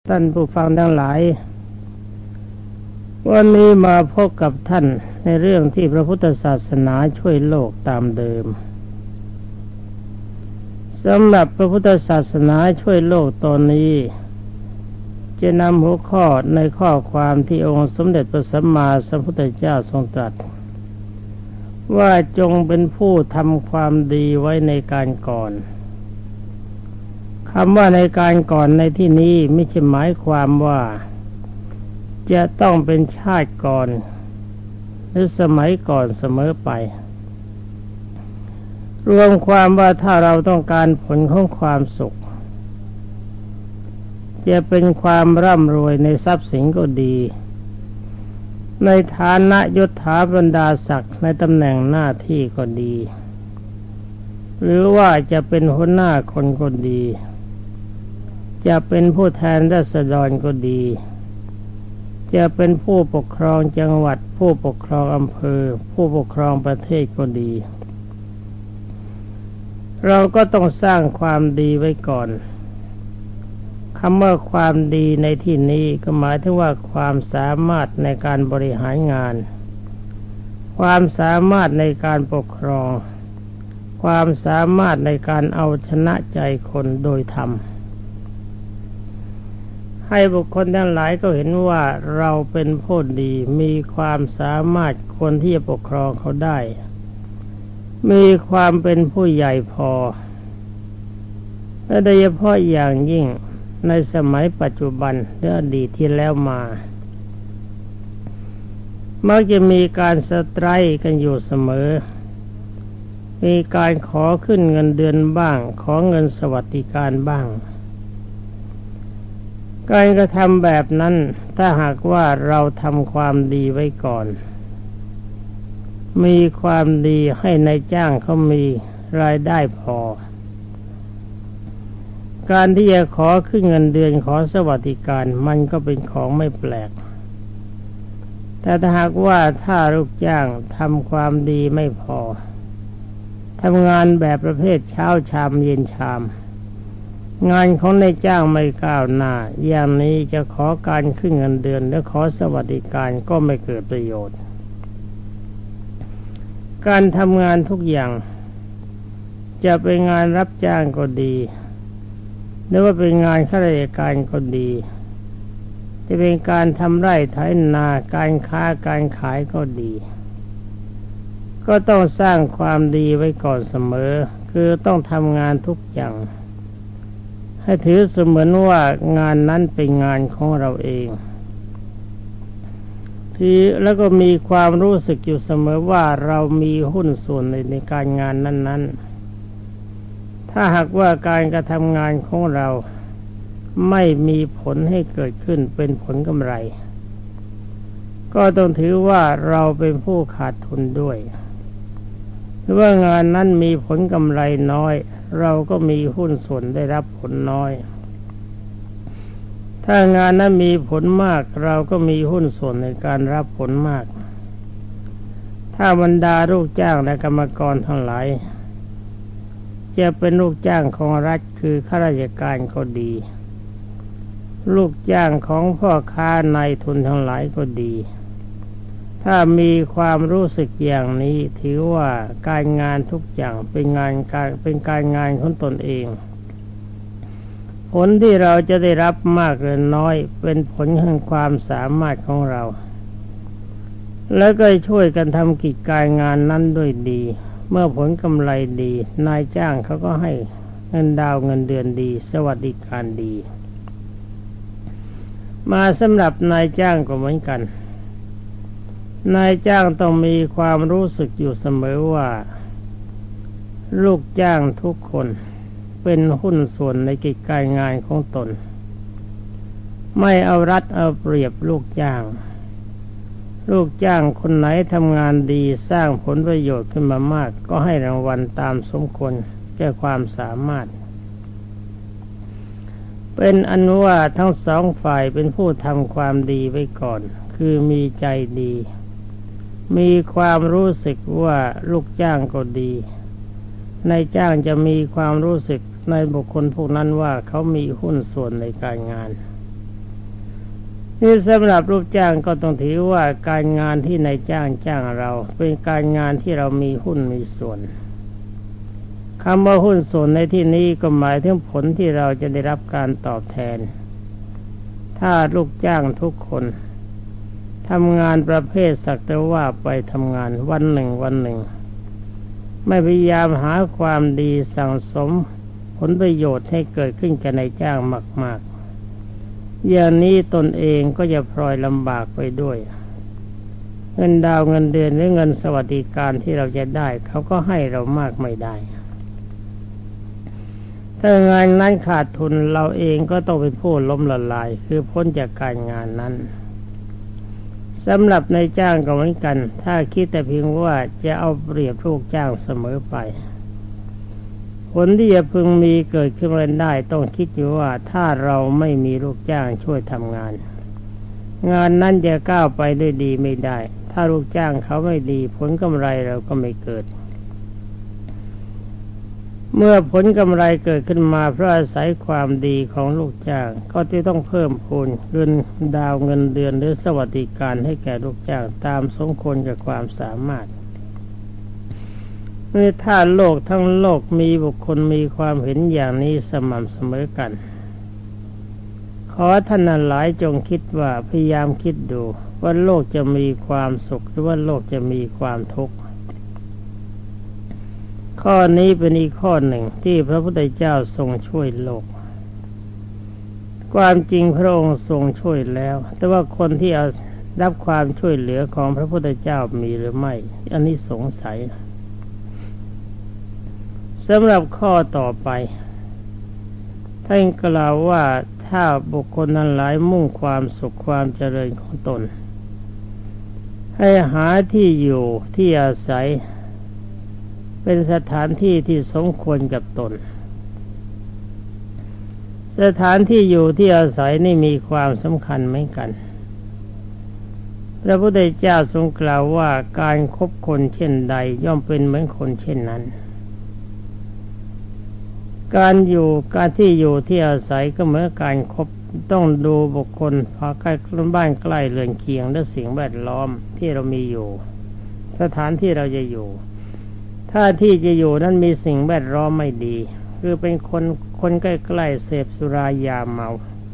ท่านผู้ฟังทั้งหลายวันนี้มาพบกับท่านในเรื่องที่พระพุทธศาสนาช่วยโลกตามเดิมสำหรับพระพุทธศาสนาช่วยโลกตอนนี้จะนำหัวข้อในข้อความที่องค์สมเด็จพระสัมมาสัมพุทธเจ้าทรงตรัสว่าจงเป็นผู้ทำความดีไว้ในการก่อนคำว่าในการก่อนในที่นี้ไม่ใช่หมายความว่าจะต้องเป็นชาติก่อนหรือสมัยก่อนเสมอไปรวมความว่าถ้าเราต้องการผลของความสุขจะเป็นความร่ำรวยในทรัพย์สินก็ดีในฐานะยศถาบรรดาศักดิ์ในตำแหน่งหน้าที่ก็ดีหรือว่าจะเป็นหัวหน้าคนก็ดีจะเป็นผู้แทนราษฎรก็ดีจะเป็นผู้ปกครองจังหวัดผู้ปกครองอำเภอผู้ปกครองประเทศก็ดีเราก็ต้องสร้างความดีไว้ก่อนคำว่าความดีในที่นี้ก็หมายถึงว่าความสามารถในการบริหารงานความสามารถในการปกครองความสามารถในการเอาชนะใจคนโดยธรรมให้บุคคลทั้งหลายก็เห็นว่าเราเป็นผู้ดีมีความสามารถคนที่จะปกครองเขาได้มีความเป็นผู้ใหญ่พอและโดยเฉพาะอย่างยิ่งในสมัยปัจจุบันหรืออดีตที่แล้วมามักจะมีการสไตรค์กันอยู่เสมอมีการขอขึ้นเงินเดือนบ้างขอเงินสวัสดิการบ้างการกระทำแบบนั้นถ้าหากว่าเราทำความดีไว้ก่อนมีความดีให้นายจ้างเขามีรายได้พอการที่จะขอขึ้นเงินเดือนขอสวัสดิการมันก็เป็นของไม่แปลกแต่ถ้าหากว่าถ้าลูกจ้างทำความดีไม่พอทำงานแบบประเภทเช้าชามเย็นชามงานของนายจ้างไม่ก้าวหน้าอย่างนี้จะขอการขึ้นเงินเดือนและขอสวัสดิการก็ไม่เกิดประโยชน์การทำงานทุกอย่างจะเป็นงานรับจ้างก็ดีหรือว่าเป็นงานข้าราชการก็ดีจะเป็นการทำไร่ไถนาการค้าการขายก็ดีก็ต้องสร้างความดีไว้ก่อนเสมอคือต้องทำงานทุกอย่างให้ถือเสมือนว่างานนั้นเป็นงานของเราเองแล้วก็มีความรู้สึกอยู่เสมอว่าเรามีหุ้นส่วนในการงานนั้นๆถ้าหากว่าการกระทำงานของเราไม่มีผลให้เกิดขึ้นเป็นผลกำไรก็ต้องถือว่าเราเป็นผู้ขาดทุนด้วยหรือว่างานนั้นมีผลกำไรน้อยเราก็มีหุ้นส่วนได้รับผลน้อยถ้างานนั้นมีผลมากเราก็มีหุ้นส่วนในการรับผลมากถ้าบรรดาลูกจ้างและกรรมกรทั้งหลายจะเป็นลูกจ้างของรัฐคือข้าราชการก็ดีลูกจ้างของพ่อค้านายทุนทั้งหลายก็ดีถ้ามีความรู้สึกอย่างนี้ถือว่าการงานทุกอย่างเป็นการงานของตนเองผลที่เราจะได้รับมากหรือน้อยเป็นผลแห่งความสามารถของเราแล้วก็ช่วยกันทำกิจการงานนั้นด้วยดีเมื่อผลกำไรดีนายจ้างเขาก็ให้เงินดาวเงินเดือนดีสวัสดิการดีมาสำหรับนายจ้างก็เหมือนกันนายจ้างต้องมีความรู้สึกอยู่เสมอว่าลูกจ้างทุกคนเป็นหุ้นส่วนในกิจการงานของตนไม่เอารัดเอาเปรียบลูกจ้างคนไหนทำงานดีสร้างผลประโยชน์ขึ้นมามากก็ให้รางวัลตามสมควรแก่ความสามารถเป็นอันว่าทั้งสองฝ่ายเป็นผู้ทำความดีไว้ก่อนคือมีใจดีมีความรู้สึกว่าลูกจ้างก็ดีนายจ้างจะมีความรู้สึกในบุคคลพวกนั้นว่าเขามีหุ้นส่วนในการงานนี่สำหรับลูกจ้างก็ต้องถือว่าการงานที่นายจ้างจ้างเราเป็นการงานที่เรามีหุ้นมีส่วนคำว่าหุ้นส่วนในที่นี้ก็หมายถึงผลที่เราจะได้รับการตอบแทนถ้าลูกจ้างทุกคนทำงานประเภทสักแต่ว่าไปทำงานวันหนึ่งไม่พยายามหาความดีสั่งสมผลประโยชน์ให้เกิดขึ้นกับนายจ้างมากๆอย่างนี้ตนเองก็จะพลอยลำบากไปด้วยเงินดาวเงินเดือนหรือเงินสวัสดิการที่เราจะได้เขาก็ให้เรามากไม่ได้ถ้างานนั้นขาดทุนเราเองก็ต้องเป็นผู้ล้มละลายคือพ้นจากการงานนั้นสำหรับนายจ้างก็เหมือนกันถ้าคิดแต่เพียงว่าจะเอาเปรียบลูกจ้างเสมอไปผลที่จะพึงมีเกิดขึ้นมาได้ต้องคิดอยู่ว่าถ้าเราไม่มีลูกจ้างช่วยทำงานงานนั้นจะก้าวไปด้วยดีไม่ได้ถ้าลูกจ้างเขาไม่ดีผลกำไรเราก็ไม่เกิดเมื่อผลกำไรเกิดขึ้นมาเพราะอาศัยความดีของลูกจ้างก็จะต้องเพิ่มพูนเงินดาวเงินเดือนหรือสวัสดิการให้แก่ลูกจ้างตามสมควรกับความสามารถเมื่อถ้าโลกทั้งโลกมีบุคคลมีความเห็นอย่างนี้สม่ำเสมอกันขอท่านหลายจงคิดว่าพยายามคิดดูว่าโลกจะมีความสุขหรือว่าโลกจะมีความทุกข์ข้อนี้เป็นอีกข้อหนึ่งที่พระพุทธเจ้าทรงช่วยโลกความจริงพระองค์ทรงช่วยแล้วแต่ว่าคนที่เอารับความช่วยเหลือของพระพุทธเจ้ามีหรือไม่อันนี้สงสัยสำหรับข้อต่อไปท่านกล่าวว่าถ้าบุคคลนั้นหลายมุ่งความสุขความเจริญของตนให้หาที่อยู่ที่อาศัยเป็นสถานที่ที่สมควรกับตนสถานที่อยู่ที่อาศัยนี่มีความสำคัญเหมือนกันพระพุทธเจ้าทรงกล่าวว่าการคบคนเช่นใดย่อมเป็นเหมือนคนเช่นนั้นการที่อยู่ที่อาศัยก็เหมือนการคบต้องดูบุคคลพาใกล้บ้านใกล้เรือนเคียงและสิ่งแวดล้อมที่เรามีอยู่สถานที่เราจะอยู่ถ้าที่จะอยู่นั้นมีสิ่งแวดล้อมไม่ดีคือเป็นคนใกล้ๆเสพสุรายาเมา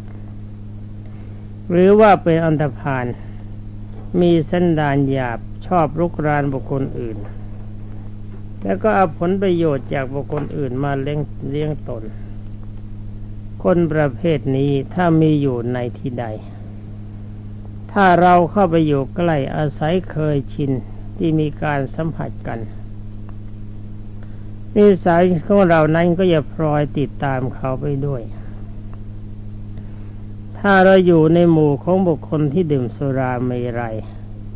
หรือว่าเป็นอันธพาลมีสันดานหยาบชอบรุกรานบุคคลอื่นแล้วก็เอาผลประโยชน์จากบุคคลอื่นมาเลี้ยงตนคนประเภทนี้ถ้ามีอยู่ในที่ใดถ้าเราเข้าไปอยู่ใกล้อาศัยเคยชินที่มีการสัมผัสกันนิสัยของเรานั้นก็จะพลอยติดตามเขาไปด้วยถ้าเราอยู่ในหมู่ของบุคคลที่ดื่มสุราเมรัย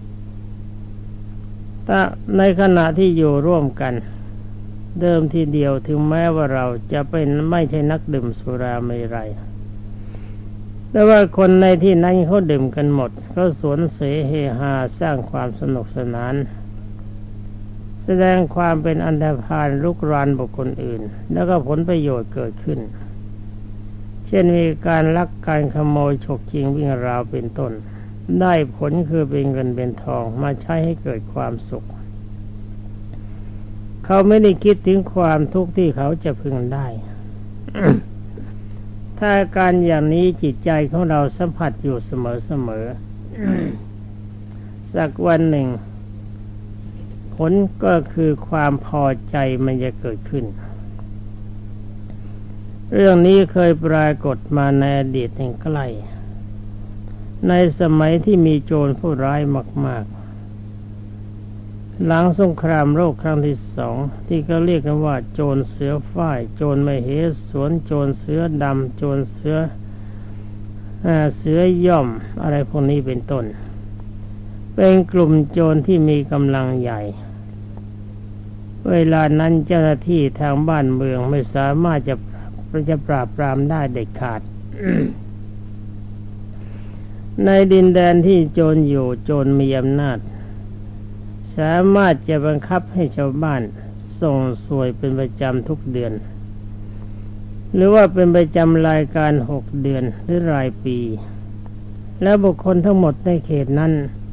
แต่ในขณะที่อยู่ร่วมกันเดิมทีเดียวถึงแม้ว่าเราจะเป็นไม่ใช่นักดื่มสุราเมรัยแต่ว่าคนในที่นั้นเขาดื่มกันหมดเขาสวนเสเฮฮาสร้างความสนุกสนานแสดงความเป็นอันธพาลรุกรานบุคคลอื่นแล้วก็ผลประโยชน์เกิดขึ้นเช่นมีการลักการขโมยฉกชิงวิ่งราวเป็นต้นได้ผลคือเป็นเงินเป็นทองมาใช้ให้เกิดความสุขเขาไม่ได้คิดถึงความทุกข์ที่เขาจะพึงได้ ถ้าการอย่างนี้จิตใจของเราสัมผัสอยู่เสมอๆ สักวันหนึ่งผลก็คือความพอใจมันจะเกิดขึ้นเรื่องนี้เคยปรากฏมาในอดีตใกล้ในสมัยที่มีโจรผู้ร้ายมากๆหลังสงครามโลกครั้งที่สองที่เขาเรียกกันว่าโจรเสือฝ้ายโจรมเหสวนโจรเสือดำโจรเสือย่อมอะไรพวกนี้เป็นต้นเป็นกลุ่มโจรที่มีกำลังใหญ่เวลานั้นเจ้าหน้าที่ทางบ้านเมืองไม่สามารถจะปราบปรามได้เด็ดขาด ในดินแดนที่โจรอยู่โจรมีอำนาจสามารถจะบังคับให้ชาวบ้านส่งสวยเป็นประจำทุกเดือนหรือว่าเป็นประจำรายการ6 เดือนหรือรายปีและบุคคลทั้งหมดในเขตนั้น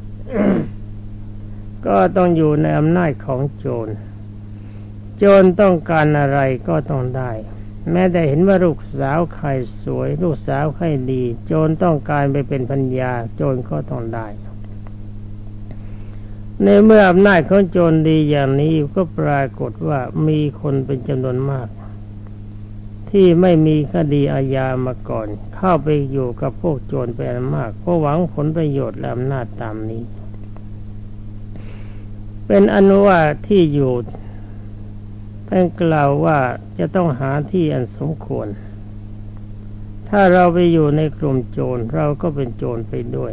ก็ต้องอยู่ในอำนาจของโจรโจรต้องการอะไรก็ต้องได้แม้แต่เห็นว่าลูกสาวใครสวยลูกสาวใครดีโจรต้องการไปเป็นภรรยาโจรก็ต้องได้ในเมื่ออำนาจของโจรดีอย่างนี้ก็ปรากฏว่ามีคนเป็นจำนวนมากที่ไม่มีคดีอาญามาก่อนเข้าไปอยู่กับพวกโจรเป็นอันมากเพราะหวังผลประโยชน์และอำนาจตามนี้เป็นอนุว่าที่อยู่ท่านกล่าวว่าจะต้องหาที่อันสมควรถ้าเราไปอยู่ในกลุ่มโจรเราก็เป็นโจรไปด้วย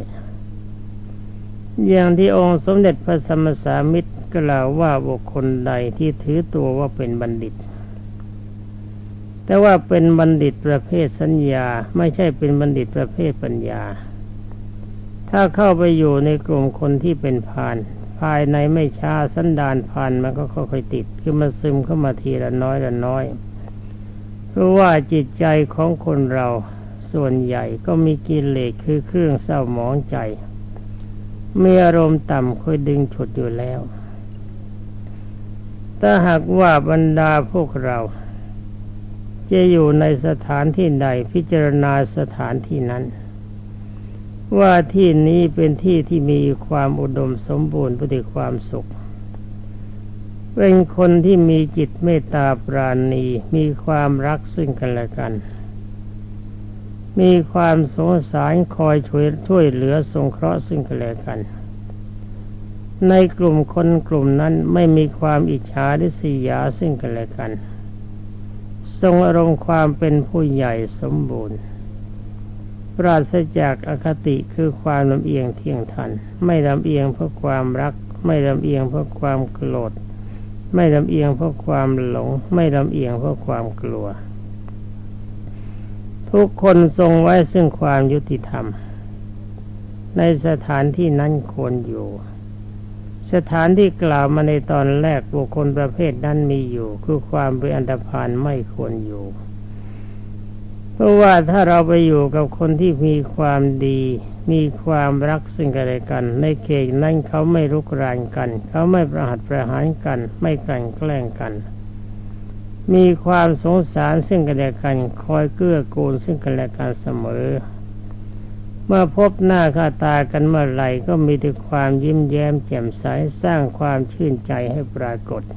อย่างที่องค์สมเด็จพระสัมมาสัมพุทธเจ้ากล่าวว่าบุคคลใดที่ถือตัวว่าเป็นบัณฑิตแต่ว่าเป็นบัณฑิตประเภทสัญญาไม่ใช่เป็นบัณฑิตประเภทปัญญาถ้าเข้าไปอยู่ในกลุ่มคนที่เป็นพาลภายในไม่ช้าสันดานพาลมันก็ค่อยๆติดคือมันซึมเข้ามาทีละน้อยละน้อยเพราะว่าจิตใจของคนเราส่วนใหญ่ก็มีกิเลสคือเครื่องเศร้าหมองใจมีอารมณ์ต่ำคอยดึงฉุดอยู่แล้วถ้าหากว่าบรรดาพวกเราจะอยู่ในสถานที่ใดพิจารณาสถานที่นั้นว่าที่นี้เป็นที่ที่มีความอุดมสมบูรณ์ด้วยความสุขเป็นคนที่มีจิตเมตตาปราณีมีความรักซึ่งกันและกันมีความสงสารคอยช่วยเหลือสงเคราะห์ซึ่งกันและกันในกลุ่มคนกลุ่มนั้นไม่มีความอิจฉาริษยาซึ่งกันและกันทรงอารมณ์ความเป็นผู้ใหญ่สมบูรณ์ปราศจากอคติคือความลำเอียงเที่ยงธรรมไม่ลำเอียงเพราะความรักไม่ลำเอียงเพราะความโกรธไม่ลำเอียงเพราะความหลงไม่ลำเอียงเพราะความกลัวทุกคนทรงไว้ซึ่งความยุติธรรมในสถานที่นั้นควรอยู่สถานที่กล่าวมาในตอนแรกบุคคลประเภทนั้นมีอยู่คือความเป็นอันธพาลไม่ควรอยู่เพราะว่าถ้าเราไปอยู่กับคนที่มีความดีมีความรักซึ่งกันและกันในเขตนั้นเขาไม่รุกรานกันเขาไม่ประหัตประหารกันไม่กลั่นแกล้งกันมีความสงสารซึ่งกันและกันคอยเกื้อกูลซึ่งกันและกันเสมอเมื่อพบหน้าค่าตากันเมื่อไหร่ก็มีแต่ความยิ้มแย้มแจ่มใสสร้างความชื่นใจให้ปรากฏ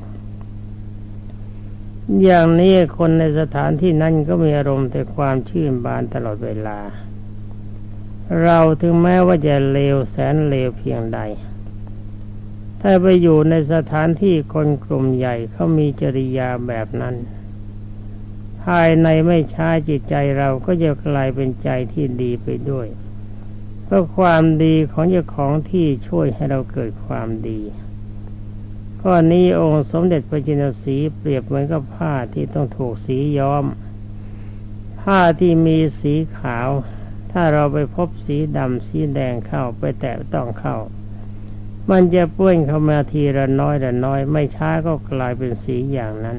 อย่างนี้คนในสถานที่นั้นก็มีอารมณ์แต่ความชื่นบานตลอดเวลาเราถึงแม้ว่าจะเลวแสนเลวเพียงใดถ้าไปอยู่ในสถานที่คนกลุ่มใหญ่เขามีจริยาแบบนั้นภายในไม่ช้าจิตใจเราก็จะกลายเป็นใจที่ดีไปด้วยเพราะความดีของเจ้าของที่ช่วยให้เราเกิดความดีข้อนี้องค์สมเด็จพระจินสีเปรียบเหมือนกับผ้าที่ต้องถูกสีย้อมผ้าที่มีสีขาวถ้าเราไปพบสีดำสีแดงเข้าไปแตะต้องเข้ามันจะเปื้อนเข้ามาทีละน้อยละน้อยไม่ช้าก็กลายเป็นสีอย่างนั้น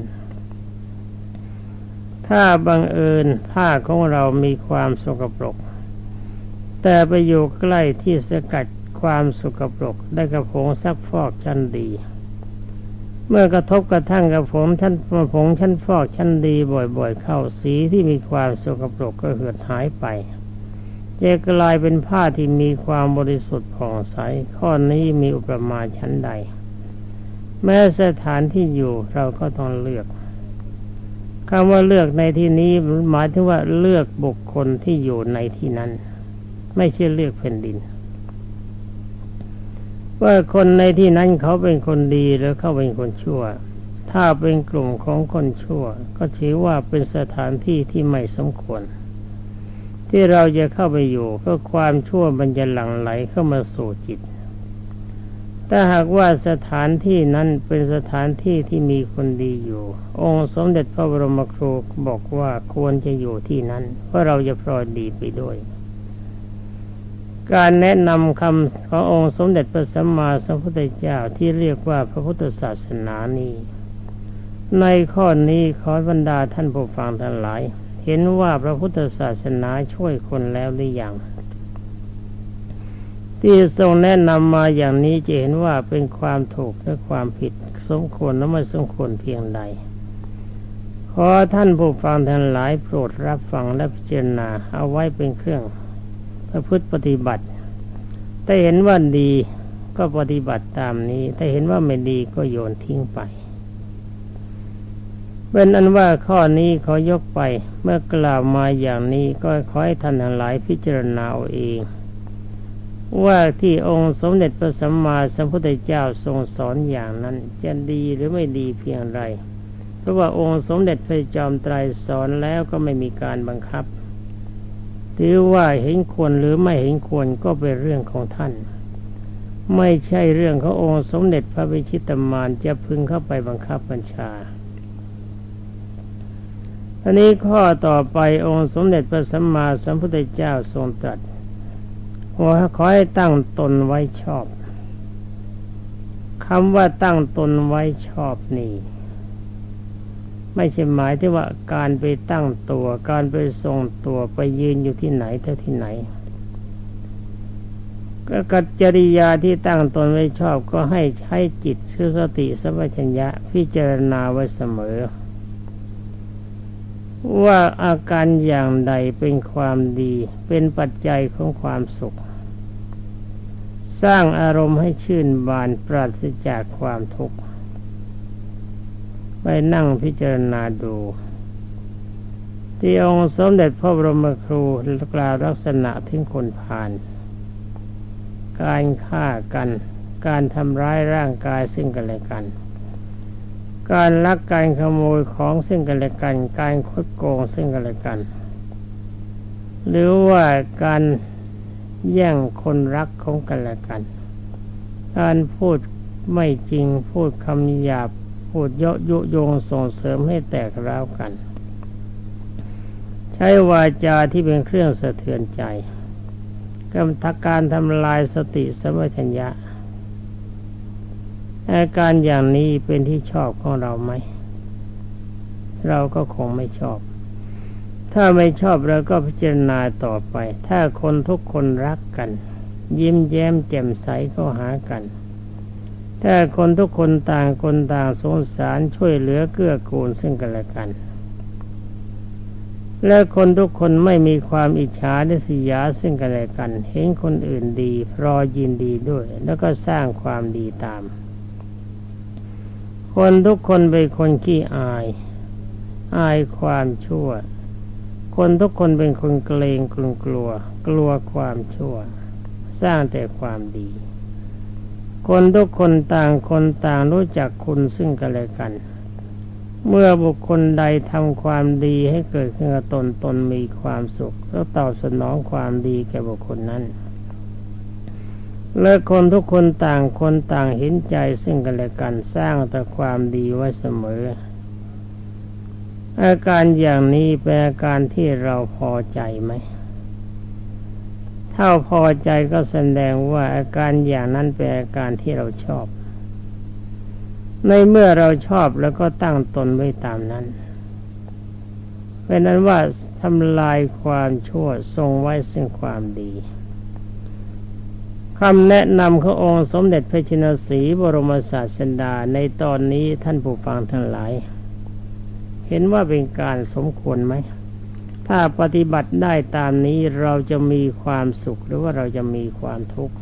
ถ้าบังเอิญผ้าของเรามีความสกปรกแต่ไปอยู่ใกล้ที่สกัดความสกปรกได้กระผงซักฟอกชั้นดีเมื่อกระทบกระทั่งกับผงชั้นฟอกชั้นดีบ่อยๆเข้าสีที่มีความสกปรกก็เหือดหายไปจะกลายเป็นผ้าที่มีความบริสุทธิ์ผ่องใสข้อนี้มีอุปมาชั้นใดแม้สถานที่อยู่เราก็ต้องเลือกคำว่าเลือกในที่นี้หมายถึงว่าเลือกบุคคลที่อยู่ในที่นั้นไม่ใช่เลือกแผ่นดินว่าคนในที่นั้นเขาเป็นคนดีหรือเขาเป็นคนชั่วถ้าเป็นกลุ่มของคนชั่วก็ถือว่าเป็นสถานที่ที่ไม่สมควรที่เราจะเข้าไปอยู่ก็ความชั่วมันจะหลั่งไหลเข้ามาสู่จิตถ้าหากว่าสถานที่นั้นเป็นสถานที่ที่มีคนดีอยู่องค์สมเด็จพระบรมครูบอกว่าควรจะอยู่ที่นั้นเพราะเราจะพลอยดีไปด้วยการแนะนำคำขององค์สมเด็จพระสัมมาสัมพุทธเจ้าที่เรียกว่าพระพุทธศาสนานี้ในข้อนี้ขอบรรดาท่านผู้ฟังทั้งหลายเห็นว่าพระพุทธศาสนาช่วยคนแล้วหรือยังที่ทรงแนะนำมาอย่างนี้จะเห็นว่าเป็นความถูกและความผิดสมควรและไม่สมควรเพียงใดขอท่านผู้ฟังทั้งหลายโปรดรับฟังและพิจารณาเอาไว้เป็นเครื่องประพฤติปฏิบัติถ้าเห็นว่าดีก็ปฏิบัติตามนี้ถ้าเห็นว่าไม่ดีก็โยนทิ้งไปเป็นอันว่าข้อนี้ขอยกไปเมื่อกล่าวมาอย่างนี้ก็ขอให้ท่านทั้งหลายพิจารณาเอาเองว่าที่องค์สมเด็จพระสัมมาสัมพุทธเจ้าทรงสอนอย่างนั้นจะดีหรือไม่ดีเพียงไรเพราะว่าองค์สมเด็จพระจอมไตรสอนแล้วก็ไม่มีการบังคับถือว่าเห็นควรหรือไม่เห็นควรก็เป็นเรื่องของท่านไม่ใช่เรื่องขององค์สมเด็จพระวิชิตมารจะพึงเข้าไปบังคับบัญชาทีนี้ข้อต่อไปองค์สมเด็จพระสัมมาสัมพุทธเจ้าทรงตรัสว่าขอให้ตั้งตนไว้ชอบคำว่าตั้งตนไว้ชอบนี่ไม่ใช่หมายที่ว่าการไปตั้งตัวการไปทรงตัวไปยืนอยู่ที่ไหนเท่าที่ไหนก็กัจจริยาที่ตั้งตนไว้ชอบก็ให้ใช้จิตคือสติสัมปชัญญะพิจารณาไว้เสมอว่าอาการอย่างใดเป็นความดีเป็นปัจจัยของความสุขสร้างอารมณ์ให้ชื่นบานปราศจากความทุกข์ไปนั่งพิจารณาดูที่องค์สมเด็จพระบรมครูกล่าวลักษณะถึงคนพาลการฆ่ากันการทำร้ายร่างกายซึ่งกันและกันการลักการขโมยของซึ่งกันและกันการคดโกงซึ่งกันและกันหรือว่าการแย่งคนรักของกันและกันการพูดไม่จริงพูดคำหยาบพูดเยาะยุยงส่งเสริมให้แตกร้าวกันใช้วาจาที่เป็นเครื่องสะเทือนใจการทำลายสติสัมปชัญญะอาการอย่างนี้เป็นที่ชอบของเราไหมเราก็คงไม่ชอบถ้าไม่ชอบเราก็พิจารณาต่อไปถ้าคนทุกคนรักกันยิ้มแย้มแจ่มใสเข้าหากันถ้าคนทุกคนต่างคนต่างสงสารช่วยเหลือเกื้อกูลซึ่งกันและกันและคนทุกคนไม่มีความอิจฉาริษยาซึ่งกันและกันเห็นคนอื่นดีรอยินดีด้วยแล้วก็สร้างความดีตามคนทุกคนเป็นคนขี้อายความชั่วคนทุกคนเป็นคนเกรงกลัวความชั่วสร้างแต่ความดีคนทุกคนต่างคนต่างรู้จักคุณซึ่งกันและกันเมื่อบุคคลใดทำความดีให้เกิดขึ้นกับตนมีความสุขแล้วตอบสนองความดีแก่บุคคลนั้นและคนทุกคนต่างคนต่างเห็นใจซึ่งกันและกันสร้างแต่ความดีไว้เสมออาการอย่างนี้เป็นอาการที่เราพอใจไหมถ้าพอใจก็แสดงว่าอาการอย่างนั้นเป็นอาการที่เราชอบในเมื่อเราชอบแล้วก็ตั้งตนไว้ตามนั้นเป็นนั้นว่าทำลายความชั่วทรงไว้ซึ่งความดีคำแนะนำขององค์สมเด็จพระชินสีห์บรมศาสดาในตอนนี้ท่านผู้ฟังทั้งหลายเห็นว่าเป็นการสมควรไหมถ้าปฏิบัติได้ตามนี้เราจะมีความสุขหรือว่าเราจะมีความทุกข์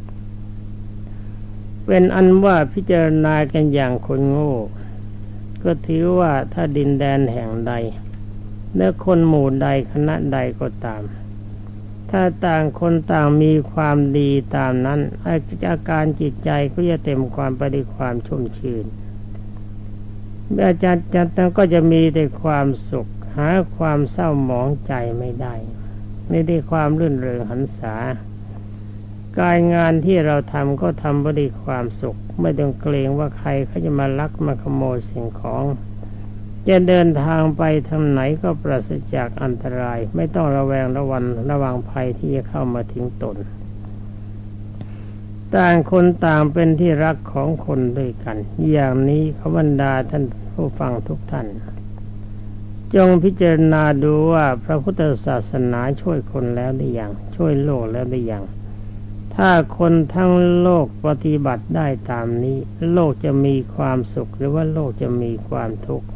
เป็นอันว่าพิจารณากันอย่างคนโง่ก็ถือว่าถ้าดินแดนแห่งใดเนื้อคนหมู่ใดคณะใดก็ตามถ้าต่างคนต่างมีความดีตามนั้นอาการจิตใจก็จะเต็มความไปด้วยความชุ่มชื่นอาจารย์ก็จะมีแต่ความสุขหาความเศร้าหมองใจไม่ได้ไม่ได้ความรื่นเริงหันษาการงานที่เราทำก็ทำด้วยความสุขไม่ต้องเกรงว่าใครเขาจะมาลักมาขโมยสิ่งของจะเดินทางไปทางไหนก็ปราศจากอันตรายไม่ต้องระวังภัยที่จะเข้ามาถึงตนต่างคนต่างเป็นที่รักของคนด้วยกันอย่างนี้ขบรรดาท่านผู้ฟังทุกท่านจงพิจารณาดูว่าพระพุทธศาสนาช่วยคนแล้วหรือยังช่วยโลกแล้วหรือยังถ้าคนทั้งโลกปฏิบัติได้ตามนี้โลกจะมีความสุขหรือว่าโลกจะมีความทุกข์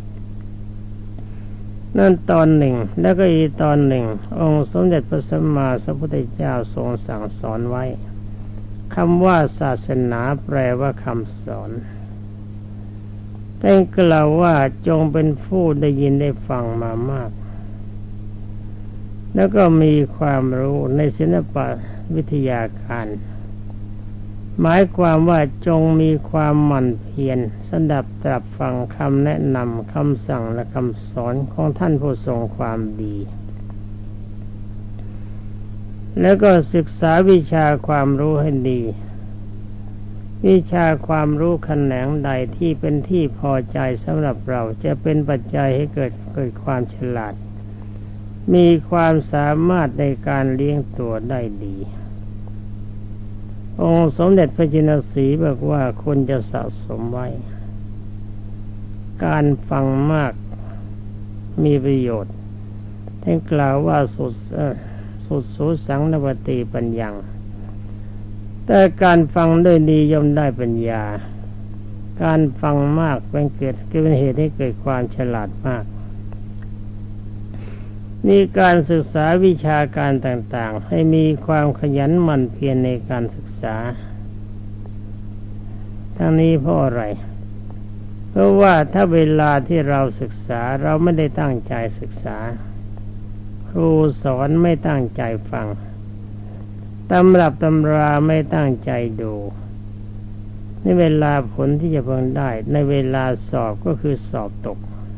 นั่นตอนหนึ่งแล้วก็อีกตอนหนึ่งองค์สมเด็จพระสัมมาสัมพุทธเจ้าทรงสั่งสอนไว้คำว่าศาสนาแปลว่าคำสอนท่านกล่าวว่าจงเป็นผู้ได้ยินได้ฟังมามากแล้วก็มีความรู้ในศิลปะวิทยาการหมายความว่าจงมีความหมั่นเพียรสดับตรับฟังคำแนะนำคำสั่งและคำสอนของท่านผู้ทรงความดีแล้วก็ศึกษาวิชาความรู้ให้ดีวิชาความรู้แขนงใดที่เป็นที่พอใจสำหรับเราจะเป็นปัจจัยให้เกิดความฉลาดมีความสามารถในการเลี้ยงตัวได้ดีองค์สมเด็จพระจินสีห์บอกว่าควรจะสะสมไว้การฟังมากมีประโยชน์ท่านกล่าวว่าสุดสูสังนวติปัญญังแต่การฟังด้วยดีย่อมได้ปัญญาการฟังมากเป็นเหตุให้เกิดความฉลาดมากนี่การศึกษาวิชาการต่างๆให้มีความขยันหมั่นเพียรในการศึกษาทั้งนี้เพราะอะไรเพราะว่าถ้าเวลาที่เราศึกษาเราไม่ได้ตั้งใจศึกษาครูสอนไม่ตั้งใจฟังตำรับตำราไม่ตั้งใจดูในเวลาผลที่จะพึงได้ในเวลาสอบก็คือสอบตก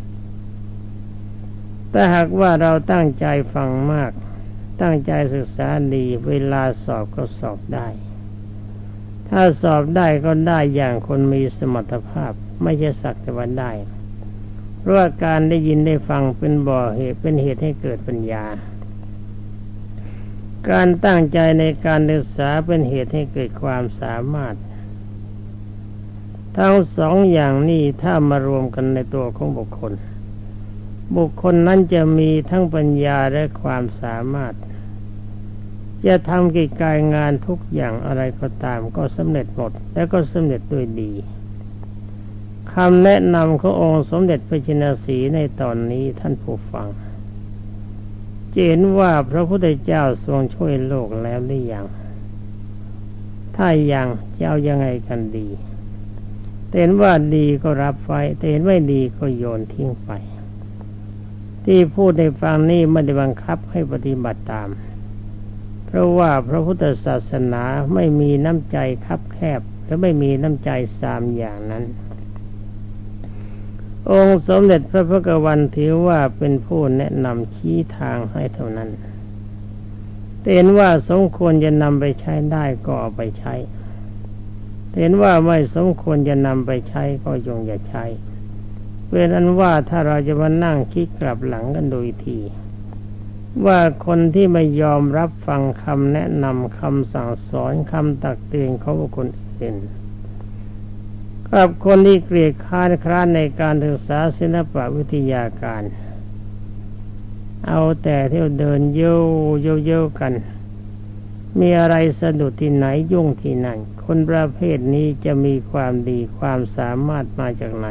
แต่หากว่าเราตั้งใจฟังมากตั้งใจศึกษาดีเวลาสอบก็สอบได้ถ้าสอบได้ก็ได้อย่างคนมีสมรรถภาพไม่ใช่สักแต่ว่าได้เพราะว่าการได้ยินได้ฟังเป็นเป็นเหตุให้เกิดปัญญาการตั้งใจในการศึกษาเป็นเหตุให้เกิดความสามารถทั้งสองอย่างนี้ถ้ามารวมกันในตัวของบุคคลนั้นจะมีทั้งปัญญาและความสามารถจะทำกิจการงานทุกอย่างอะไรก็ตามก็สำเร็จหมดและก็สำเร็จด้วยดีคำแนะนำขององค์สมเด็จพระจินสีห์ในตอนนี้ท่านผู้ฟังเห็นว่าพระพุทธเจ้าทรงช่วยโลกแล้วหรือยังถ้ายังจะเอายังไงกันดีเห็นว่าดีก็รับไว้เห็นไม่ดีก็โยนทิ้งไปที่พูดในฟังนี้ไม่ได้บังคับให้ปฏิบัติตามเพราะว่าพระพุทธศาสนาไม่มีน้ำใจคับแคบและไม่มีน้ำใจสามอย่างนั้นองค์สมเด็จพระพุทธวันถือว่าเป็นผู้แนะนำชี้ทางให้เท่านั้นเห็นว่าสมควรจะนำไปใช้ได้ก็เอาไปใช้เห็นว่าไม่สมควรจะนำไปใช้ก็จงอย่าใช้เป็นอันว่าถ้าเราจะมานั่งคิดกลับหลังกันโดยทีว่าคนที่ไม่ยอมรับฟังคำแนะนำคำสั่งสอนคำตักเตือนของบุคคลอื่นกับคนที่เกลียดคร้านในการศึกษาศิลปะวิทยาการเอาแต่เที่ยวเดินเย่อกันมีอะไรสะดุดที่ไหนยุ่งที่นั่นคนประเภทนี้จะมีความดีความสามารถมาจากไหน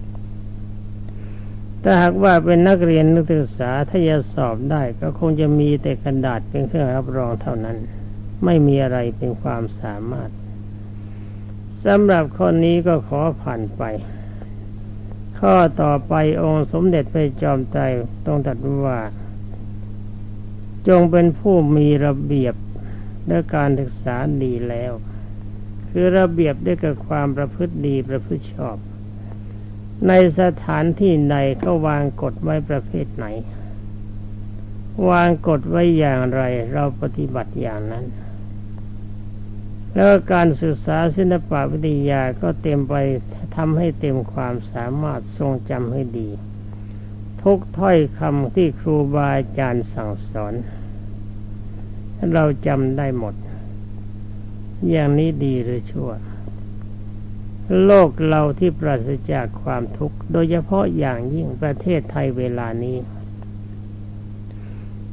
ถ้าหากว่าเป็นนักเรียนนักศึกษาถ้าจะสอบได้ก็คงจะมีแต่กระดาษเป็นเครื่องรับรองเท่านั้นไม่มีอะไรเป็นความสามารถสำหรับข้อนี้ก็ขอผ่านไปข้อต่อไปองค์สมเด็จพระจอมไตรต้องตรัสว่าจงเป็นผู้มีระเบียบและการศึกษาดีแล้วคือระเบียบด้วยกับความประพฤติดีประพฤติชอบในสถานที่ใดก็วางกฎไว้ประเภทไหนวางกฎไว้อย่างไรเราปฏิบัติอย่างนั้นแล้วการศึกษาศิลปะวิทยาก็เต็มไปทำให้เต็มความสามารถทรงจำให้ดีทุกถ้อยคำที่ครูบาอาจารย์สั่งสอนเราจำได้หมดอย่างนี้ดีหรือชั่วโลกเราที่ปราศจากความทุกข์โดยเฉพาะอย่างยิ่งประเทศไทยเวลานี้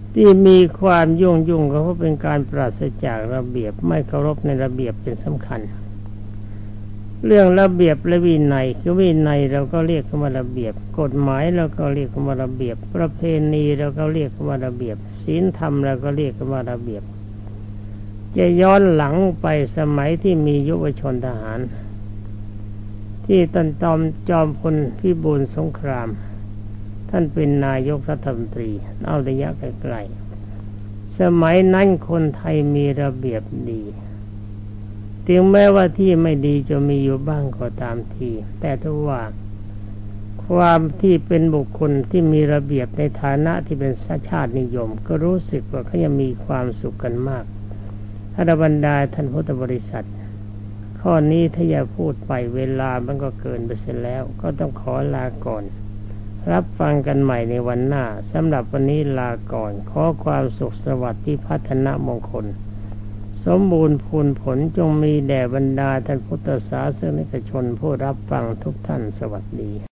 ที่มีความยุ่งก็เพราะเป็นการปราศจากระเบียบไม่เคารพในระเบียบเป็นสำคัญเรื่องระเบียบและวินัยคือวินัยเราก็เรียกว่าระเบียบกฎหมายเราก็เรียกว่าระเบียบประเพณีเราก็เรียกว่าระเบียบศีลธรรมเราก็เรียกว่าระเบียบจะย้อนหลังไปสมัยที่มียุวชนทหารที่ตันจอมพลพิบูลสงครามท่านเป็นนายกรัฐมนตรีเอาระยะไกลๆสมัยนั้นคนไทยมีระเบียบดีถึงแม้ว่าที่ไม่ดีจะมีอยู่บ้างก็ตามทีแต่ถ้าว่าความที่เป็นบุคคลที่มีระเบียบในฐานะที่เป็นชาตินิยมก็รู้สึกว่าเขายังมีความสุขกันมากถ้าบรรดาท่านพุทธบริษัทข้อนี้ถ้าอย่าพูดไปเวลามันก็เกินไปเสียแล้วก็ต้องขอลาก่อนรับฟังกันใหม่ในวันหน้าสำหรับวันนี้ลาก่อนขอความสุขสวัสดิ์ที่พัฒนามงคลสมบูรณ์พูนผลจงมีแด่บรรดาท่านพุทธศาสนิกชนผู้รับฟังทุกท่านสวัสดี